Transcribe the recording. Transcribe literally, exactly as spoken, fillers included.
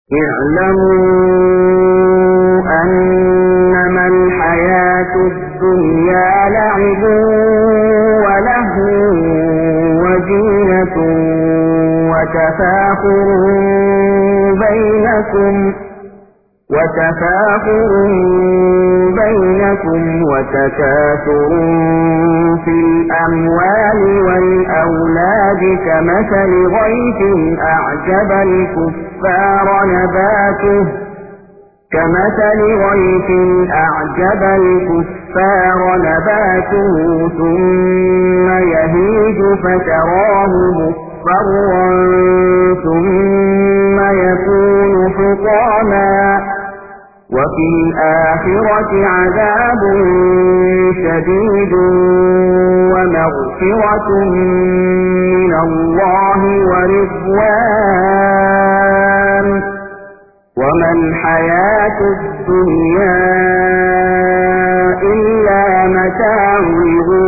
اعلموا أنما الحياة الدنيا لعب ولهو وزينة وتفاخر بينكم وتفاخر بينكم وتكاثر في الأموال والأولاد كمثل غيث أعجب الكفار نباته كمثل غيث أعجب الكفار نباته ثم يهيج فتراه مصفرا ثم يكون حطاما وفي الآخرة عذاب شديد ومغفرة من الله ورضوان وما الحياة الدنيا إلا متاع الغرور.